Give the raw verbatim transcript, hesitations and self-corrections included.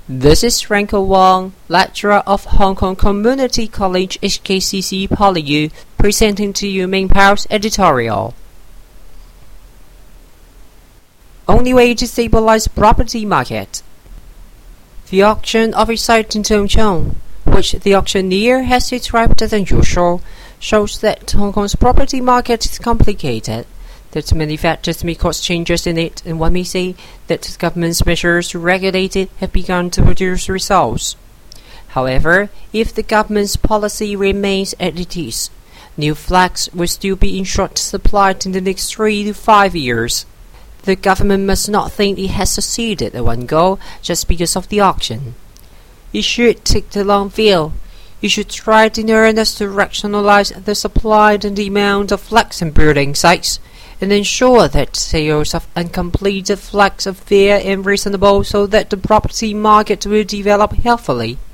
This is Franco Wong, lecturer of Hong Kong Community College H K C C PolyU, presenting to you Main Power's editorial. Only way to stabilize property market. The auction of a site in Tung Chung, which the auctioneer has described as unusual, shows that Hong Kong's property market is complicated, that many factors may cause changes in it, and one may say that the government's measures to regulate it have begun to produce results. However, if the government's policy remains as it is, new flats will still be in short supply in the next three to five years. The government must not think it has succeeded at one go just because of the auction. It should take the long view. It should try in earnest to rationalize the supply and demand of flats and building sites, and ensure that sales of uncompleted flats are fair and reasonable so that the property market will develop healthily.